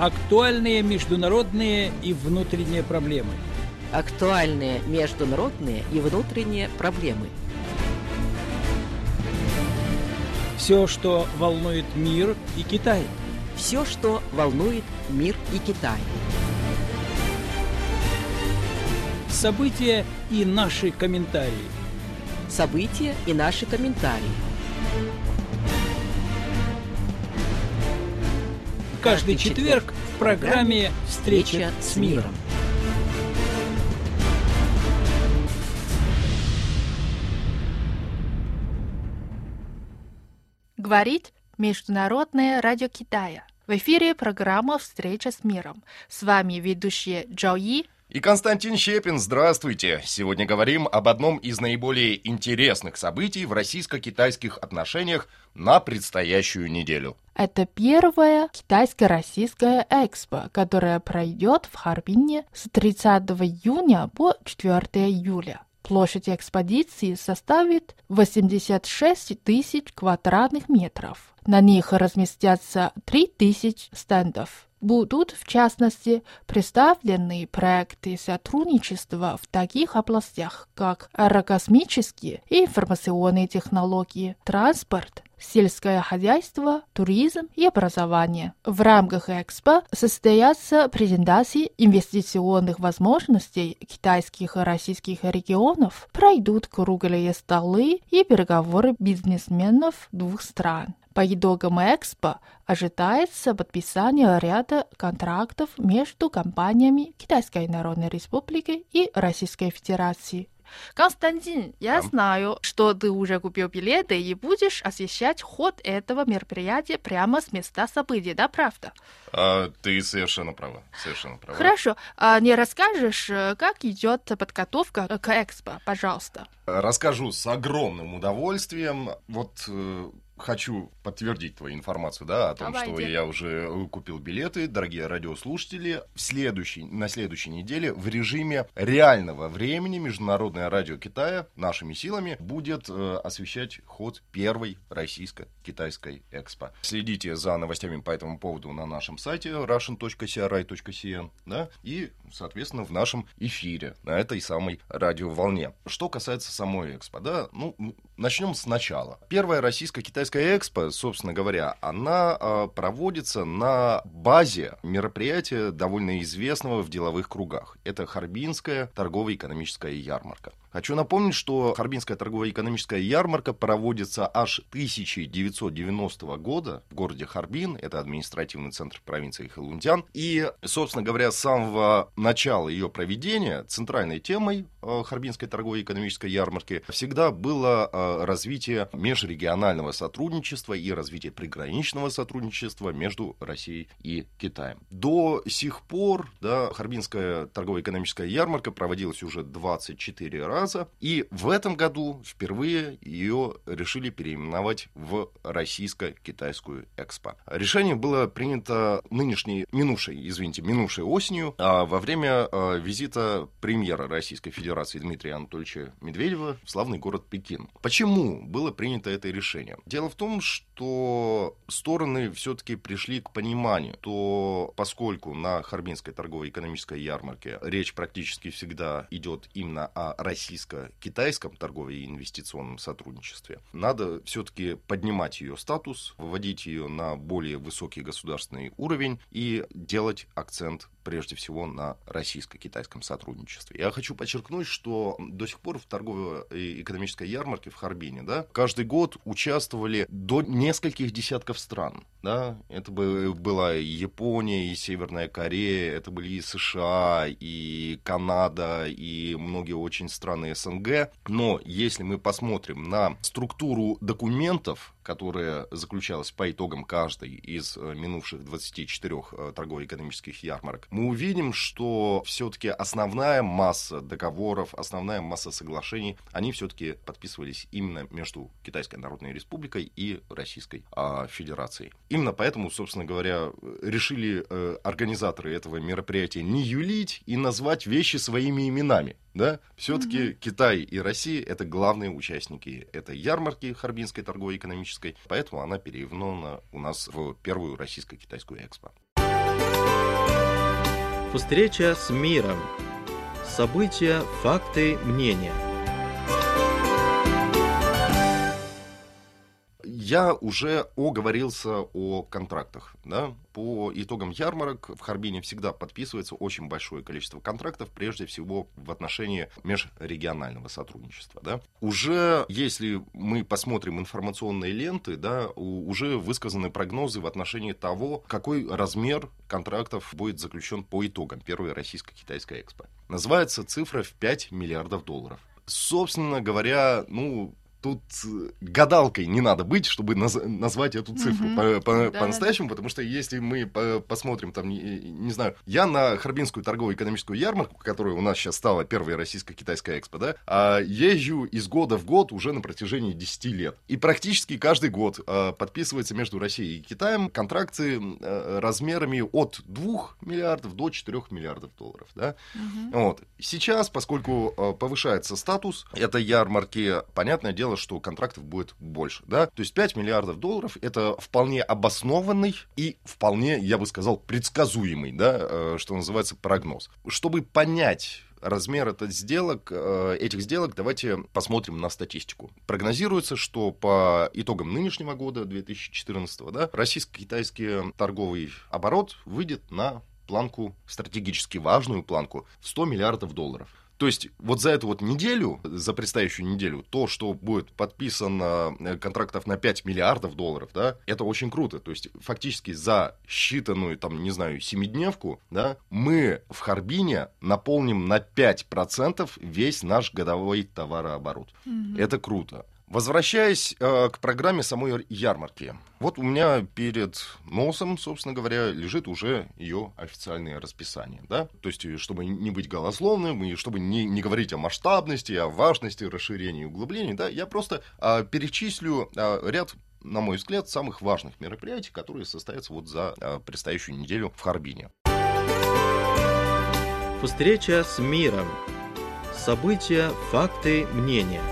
Актуальные международные и внутренние проблемы. Актуальные международные и внутренние проблемы. Все, что волнует мир и Китай. Все, что волнует мир и Китай. События и наши комментарии. События и наши комментарии. Каждый четверг в программе «Встреча с миром». Говорит Международное радио Китая. В эфире программа «Встреча с миром». С вами ведущие Джои и Константин Щепин. Здравствуйте! Сегодня говорим об одном из наиболее интересных событий в российско-китайских отношениях на предстоящую неделю. Это первая китайско-российская экспо, которая пройдет в Харбине с 30 июня по 4 июля. Площадь экспозиции составит 86 тысяч квадратных метров. На них разместятся 3000 стендов. Будут, в частности, представлены проекты сотрудничества в таких областях, как аэрокосмические и информационные технологии, транспорт, сельское хозяйство, туризм и образование. В рамках Экспо состоятся презентации инвестиционных возможностей китайских и российских регионов, пройдут круглые столы и переговоры бизнесменов двух стран. По итогам Экспо ожидается подписание ряда контрактов между компаниями Китайской Народной Республики и Российской Федерации. Константин, я знаю, что ты уже купил билеты и будешь освещать ход этого мероприятия прямо с места событий, да, правда? Ты совершенно права, совершенно права. Хорошо, не расскажешь, как идет подготовка к Экспо, пожалуйста? Расскажу с огромным удовольствием. Хочу подтвердить твою информацию, о том, что я уже купил билеты, дорогие радиослушатели. На следующей неделе в режиме реального времени Международное радио Китая нашими силами будет освещать ход первой российско-китайской экспо. Следите за новостями по этому поводу на нашем сайте russian.cri.cn, и, соответственно, в нашем эфире на этой самой радиоволне. Что касается самой экспо, начнем сначала. Первая российско-китайская экспо, собственно говоря, она проводится на базе мероприятия, довольно известного в деловых кругах. Это Харбинская торгово-экономическая ярмарка. Хочу напомнить, что Харбинская торгово-экономическая ярмарка проводится аж 1990 года в городе Харбин, это административный центр провинции Хэлунцзян. И, собственно говоря, с самого начала ее проведения центральной темой Харбинской торгово-экономической ярмарки всегда было развитие межрегионального сотрудничества и развитие приграничного сотрудничества между Россией и Китаем. До сих пор Харбинская торгово-экономическая ярмарка проводилась уже 24 раза. И в этом году впервые ее решили переименовать в Российско-китайскую экспо. Решение было принято минувшей осенью во время визита премьера Российской Федерации Дмитрия Анатольевича Медведева в славный город Пекин. Почему было принято это решение? Дело в том, что стороны все-таки пришли к пониманию, что поскольку на Харбинской торгово-экономической ярмарке речь практически всегда идет именно о российско-китайском торговом и инвестиционном сотрудничестве, надо все-таки поднимать ее статус, выводить ее на более высокий государственный уровень и делать акцент прежде всего на российско-китайском сотрудничестве. Я хочу подчеркнуть, что до сих пор в торгово-экономической ярмарке в Харбине каждый год участвовали до нескольких десятков стран. Это была и Япония, и Северная Корея, это были и США, и Канада, и многие очень страны СНГ. Но если мы посмотрим на структуру документов, которая заключалась по итогам каждой из минувших 24 торгово-экономических ярмарок, мы увидим, что все-таки основная масса договоров, основная масса соглашений, они все-таки подписывались именно между Китайской Народной Республикой и Российской Федерацией. Именно поэтому, собственно говоря, решили организаторы этого мероприятия не юлить и назвать вещи своими именами. Все-таки Китай и Россия — это главные участники этой ярмарки Харбинской торгово-экономической, поэтому она переименована у нас в первую российско-китайскую экспо. Встреча с миром. События, факты, мнения. Я уже оговорился о контрактах. Да? По итогам ярмарок в Харбине всегда подписывается очень большое количество контрактов, прежде всего в отношении межрегионального сотрудничества. Да? Уже, если мы посмотрим информационные ленты, да, уже высказаны прогнозы в отношении того, какой размер контрактов будет заключен по итогам первой российско-китайской экспо. Называется цифра в $5 миллиардов. Собственно говоря, тут гадалкой не надо быть, чтобы назвать эту цифру по-настоящему, потому что если мы посмотрим, там, не знаю, я на Харбинскую торгово-экономическую ярмарку, которая у нас сейчас стала первой российско-китайской экспо, да, езжу из года в год уже на протяжении 10 лет. И практически каждый год подписывается между Россией и Китаем контракты размерами от 2 миллиардов до 4 миллиардов долларов. Да? Вот. Сейчас, поскольку повышается статус этой ярмарки, понятное дело, что контрактов будет больше, да, то есть $5 миллиардов это вполне обоснованный и вполне, я бы сказал, предсказуемый, да, что называется, прогноз. Чтобы понять размер этих сделок, давайте посмотрим на статистику. Прогнозируется, что по итогам нынешнего года, 2014, да, российско-китайский торговый оборот выйдет на планку, стратегически важную планку, в $100 миллиардов. То есть вот за эту вот неделю, за предстоящую неделю, то, что будет подписано контрактов на $5 миллиардов, да, это очень круто. То есть фактически за считанную, там, не знаю, 7-дневку, да, мы в Харбине наполним на 5% весь наш годовой товарооборот. Это круто. Возвращаясь к программе самой ярмарки. Вот у меня перед носом, собственно говоря, лежит уже ее официальное расписание. Да? То есть, чтобы не быть голословным, и чтобы не говорить о масштабности, о важности, расширении и углублении, да, я просто перечислю ряд, на мой взгляд, самых важных мероприятий, которые состоятся вот за предстоящую неделю в Харбине. Встреча с миром. События, факты, мнения.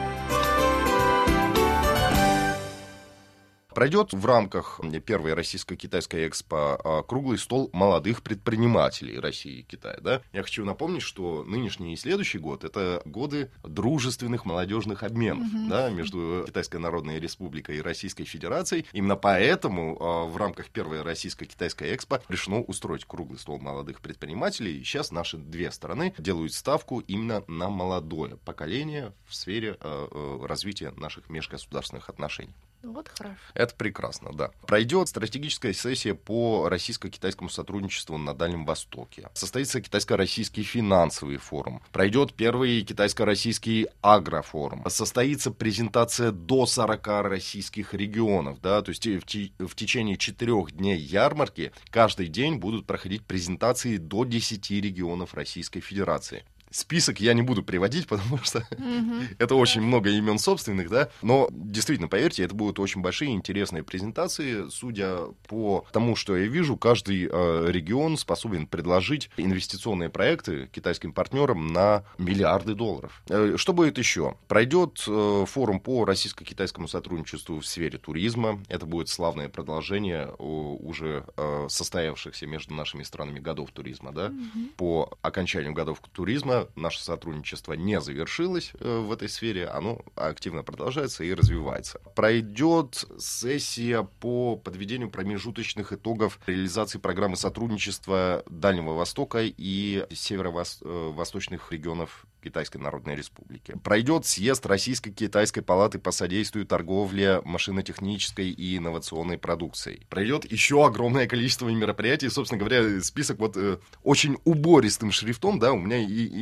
Пройдет в рамках первой российско-китайской экспо круглый стол молодых предпринимателей России и Китая. Да? Я хочу напомнить, что нынешний и следующий год — это годы дружественных молодежных обменов да, между Китайской Народной Республикой и Российской Федерацией. Именно поэтому в рамках первой российско-китайской экспо решено устроить круглый стол молодых предпринимателей. И сейчас наши две стороны делают ставку именно на молодое поколение в сфере развития наших межгосударственных отношений. Вот хорошо. Это прекрасно, да. Пройдет стратегическая сессия по российско-китайскому сотрудничеству на Дальнем Востоке. Состоится китайско-российский финансовый форум. Пройдет первый китайско-российский агрофорум. Состоится презентация до 40 российских регионов. Да? То есть в течение 4 дней ярмарки каждый день будут проходить презентации до 10 регионов Российской Федерации. Список я не буду приводить, потому что это очень много имен собственных, да, но действительно, поверьте, это будут очень большие интересные презентации. Судя по тому, что я вижу, каждый регион способен предложить инвестиционные проекты китайским партнерам на миллиарды долларов. Что будет еще? Пройдет форум по российско-китайскому сотрудничеству в сфере туризма. Это будет славное продолжение уже состоявшихся между нашими странами годов туризма, да. По окончанию годов туризма наше сотрудничество не завершилось в этой сфере, оно активно продолжается и развивается. Пройдет сессия по подведению промежуточных итогов реализации программы сотрудничества Дальнего Востока и северо-восточных регионов Китайской Народной Республики. Пройдет съезд Российско-Китайской палаты по содействию торговле машинотехнической и инновационной продукцией. Пройдет еще огромное количество мероприятий. Собственно говоря, список вот очень убористым шрифтом, да, у меня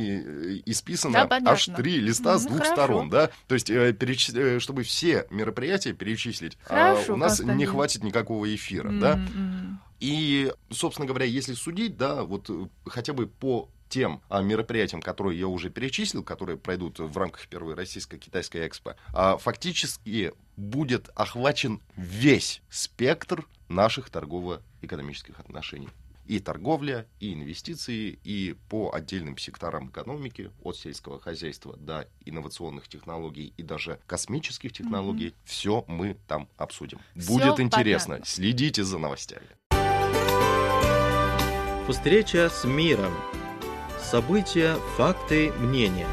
и списано аж 3 листа с 2 сторон, да. То есть, чтобы все мероприятия перечислить, у нас не хватит никакого эфира, да. И, собственно говоря, если судить, да, вот хотя бы по тем мероприятиям, которые я уже перечислил, которые пройдут в рамках первой российско-китайской экспо, фактически будет охвачен весь спектр наших торгово-экономических отношений. И торговля, и инвестиции, и по отдельным секторам экономики, от сельского хозяйства до инновационных технологий и даже космических технологий, все мы там обсудим. Будет интересно. Следите за новостями. Встреча с миром. События, факты, мнения.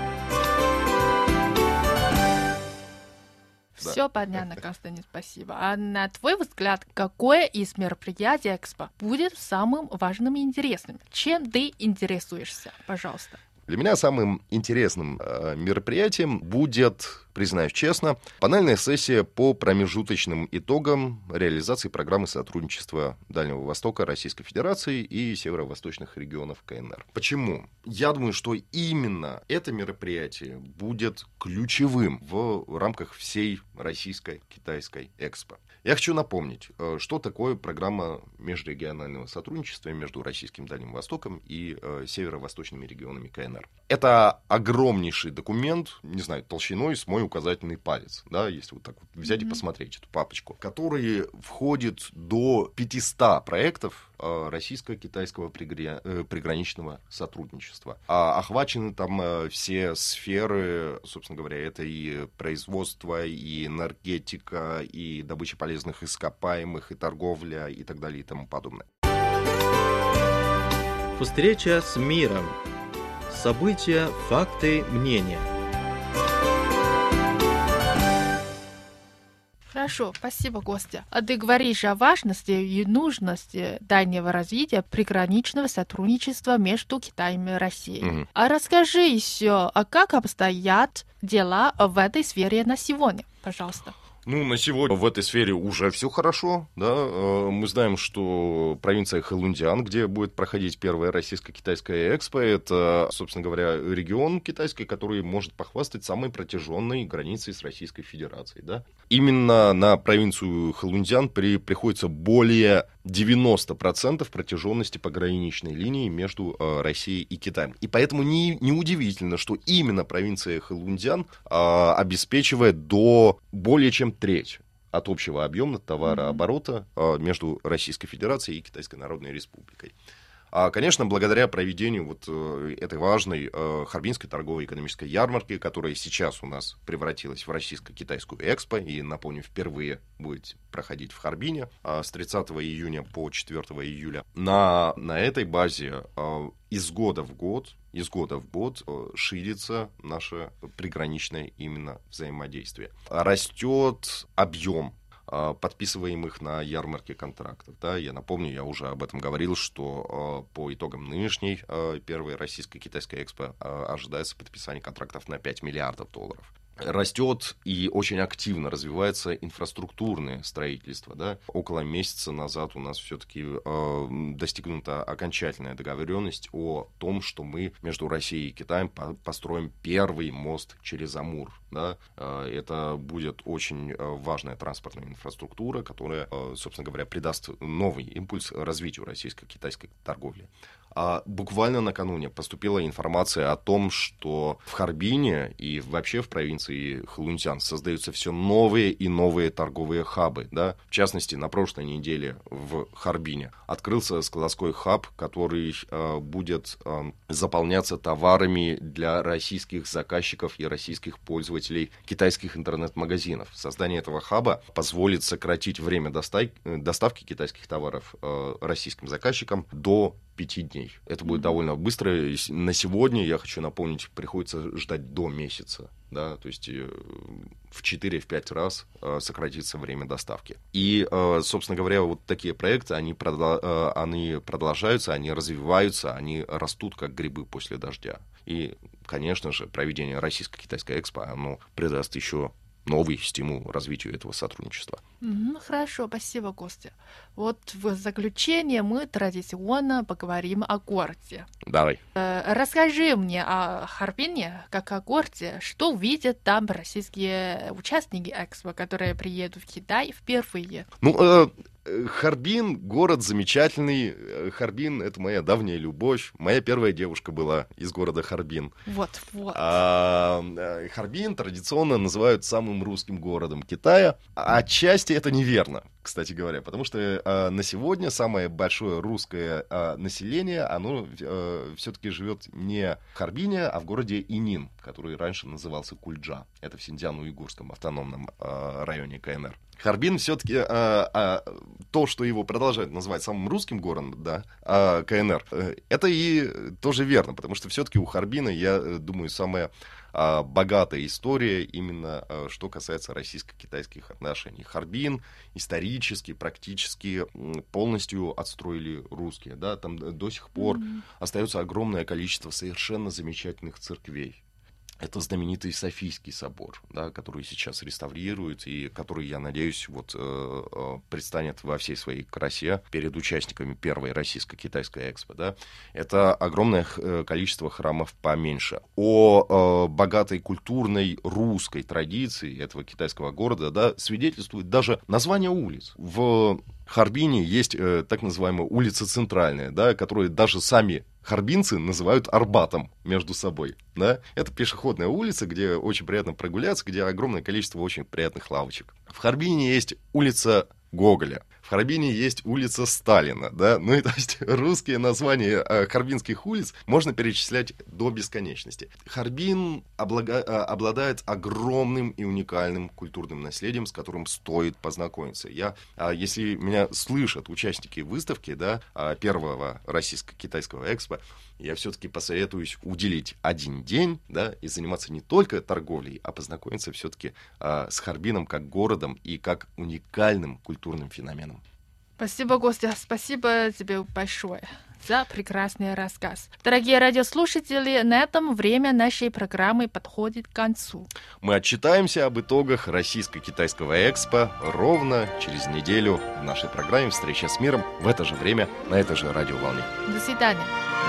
Все понятно, Константин, спасибо. А на твой взгляд, какое из мероприятий Экспо будет самым важным и интересным? Чем ты интересуешься? Пожалуйста. Для меня самым интересным мероприятием будет, признаюсь честно, панельная сессия по промежуточным итогам реализации программы сотрудничества Дальнего Востока Российской Федерации и северо-восточных регионов КНР. Почему? Я думаю, что именно это мероприятие будет ключевым в рамках всей российско-китайской Экспо. Я хочу напомнить, что такое программа межрегионального сотрудничества между Российским Дальним Востоком и северо-восточными регионами КНР. Это огромнейший документ, не знаю, толщиной с мой указательный палец, да, если вот так вот взять и посмотреть эту папочку, который входит до 500 проектов российско-китайского приграничного сотрудничества. Охвачены там все сферы, собственно говоря, это и производство, и энергетика, и добыча полезных ископаемых, и торговля, и так далее, и тому подобное. Встреча с миром. События, факты, мнения. Хорошо, спасибо, Костя. А ты говоришь о важности и нужности дальнего развития приграничного сотрудничества между Китаем и Россией. А расскажи еще, а как обстоят дела в этой сфере на сегодня, пожалуйста? Ну, на сегодня в этой сфере уже все хорошо, да. Мы знаем, что провинция Хэлунцзян, где будет проходить первая российско-китайская Экспо, это, собственно говоря, регион китайский, который может похвастать самой протяженной границей с Российской Федерацией, да. Именно на провинцию Хэлунцзян приходится более 90% протяженности пограничной линии между Россией и Китаем. И поэтому неудивительно, что именно провинция Хэлунцзян обеспечивает до более чем треть от общего объема товарооборота между Российской Федерацией и Китайской Народной Республикой. Конечно, благодаря проведению вот этой важной Харбинской торговой экономической ярмарки, которая сейчас у нас превратилась в российско-китайскую Экспо, и, напомню, впервые будет проходить в Харбине с 30 июня по 4 июля. На этой базе из года в год ширится наше приграничное именно взаимодействие. Растет объем подписываемых на ярмарке контрактов. Да, я напомню, я уже об этом говорил, что по итогам нынешней первой российско-китайской Экспо ожидается подписание контрактов на $5 миллиардов. Растет и очень активно развивается инфраструктурное строительство. Да? Около месяца назад у нас все-таки достигнута окончательная договоренность о том, что мы между Россией и Китаем построим первый мост через Амур. Да? Это будет очень важная транспортная инфраструктура, которая, собственно говоря, придаст новый импульс развитию российско-китайской торговли. Буквально накануне поступила информация о том, что в Харбине и вообще в провинции Хэлунцзян создаются все новые и новые торговые хабы. Да? В частности, на прошлой неделе в Харбине открылся складской хаб, который будет заполняться товарами для российских заказчиков и российских пользователей китайских интернет-магазинов. Создание этого хаба позволит сократить время доставки китайских товаров российским заказчикам до 5 дней. Это будет довольно быстро. На сегодня, я хочу напомнить, приходится ждать до месяца. Да, то есть в 4-5 раз сократится время доставки. И, собственно говоря, вот такие проекты, они продолжаются, они развиваются, они растут, как грибы после дождя. И, конечно же, проведение российско-китайской Экспо, оно придаст еще новый стимул развитию этого сотрудничества. Хорошо, спасибо, Костя. Вот в заключение мы традиционно поговорим о городе. Давай. Расскажи мне о Харбине, как о городе, что увидят там российские участники Экспо, которые приедут в Китай впервые. Харбин — город замечательный. Харбин — это моя давняя любовь. Моя первая девушка была из города Харбин. Вот. Харбин традиционно называют самым русским городом Китая. Отчасти это неверно, кстати говоря, потому что на сегодня самое большое русское население, оно все-таки живет не в Харбине, а в городе Инин, который раньше назывался Кульджа. Это в Синьцзян-Уйгурском автономном районе КНР. Харбин все-таки то, что его продолжают называть самым русским городом, да, КНР, это и тоже верно, потому что все-таки у Харбина, я думаю, самая богатая история именно что касается российско-китайских отношений. Харбин исторически, практически полностью отстроили русские, да, там до сих пор остается огромное количество совершенно замечательных церквей. Это знаменитый Софийский собор, да, который сейчас реставрируют и который, я надеюсь, вот, предстанет во всей своей красе перед участниками первой российско-китайской экспо. Да. Это огромное количество храмов поменьше. О богатой культурной русской традиции этого китайского города, да, свидетельствует даже название улиц. В Харбине есть так называемая улица Центральная, да, которую даже сами харбинцы называют Арбатом между собой. Да? Это пешеходная улица, где очень приятно прогуляться, где огромное количество очень приятных лавочек. В Харбине есть улица Гоголя. В Харбине есть улица Сталина, да, ну и то есть русские названия харбинских улиц можно перечислять до бесконечности. Харбин обладает огромным и уникальным культурным наследием, с которым стоит познакомиться. Если меня слышат участники выставки, да, первого российско-китайского экспо, я все-таки посоветуюсь уделить один день, да, и заниматься не только торговлей, а познакомиться все-таки с Харбином как городом и как уникальным культурным феноменом. Спасибо, Костя, спасибо тебе большое за прекрасный рассказ. Дорогие радиослушатели, на этом время нашей программы подходит к концу. Мы отчитаемся об итогах российско-китайского экспо ровно через неделю в нашей программе «Встреча с миром» в это же время на этой же радиоволне. До свидания.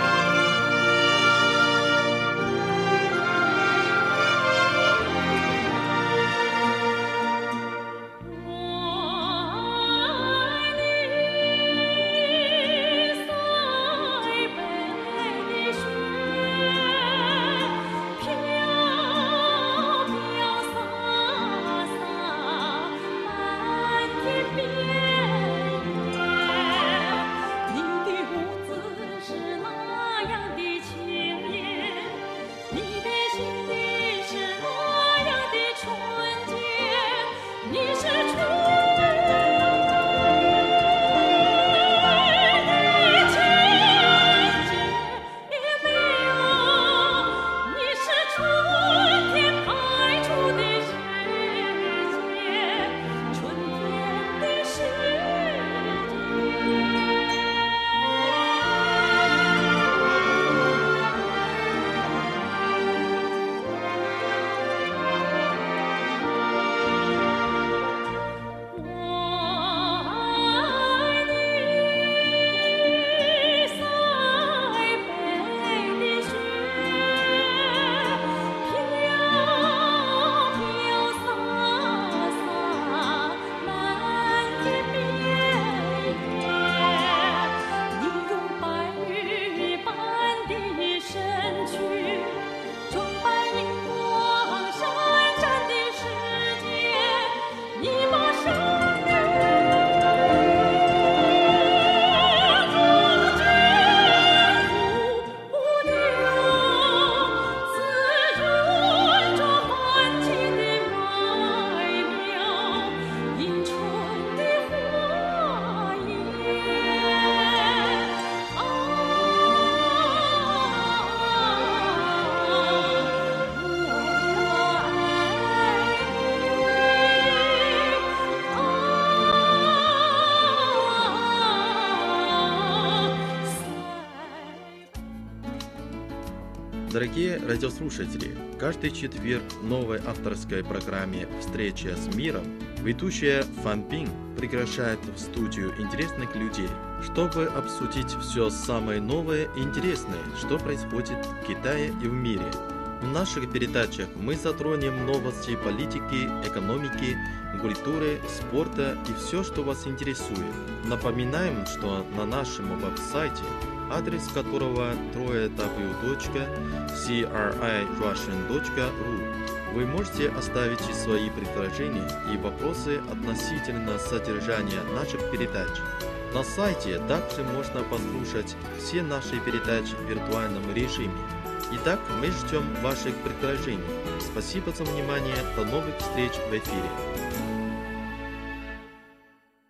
Дорогие радиослушатели, каждый четверг в новой авторской программе «Встреча с миром» ведущая Фан Бин приглашает в студию интересных людей, чтобы обсудить все самое новое и интересное, что происходит в Китае и в мире. В наших передачах мы затронем новости политики, экономики, культуры, спорта и все, что вас интересует. Напоминаем, что на нашем веб-сайте, адрес которого www.crirussian.ru, вы можете оставить свои предложения и вопросы относительно содержания наших передач. На сайте также можно послушать все наши передачи в виртуальном режиме. Итак, мы ждем ваших предложений. Спасибо за внимание. До новых встреч в эфире.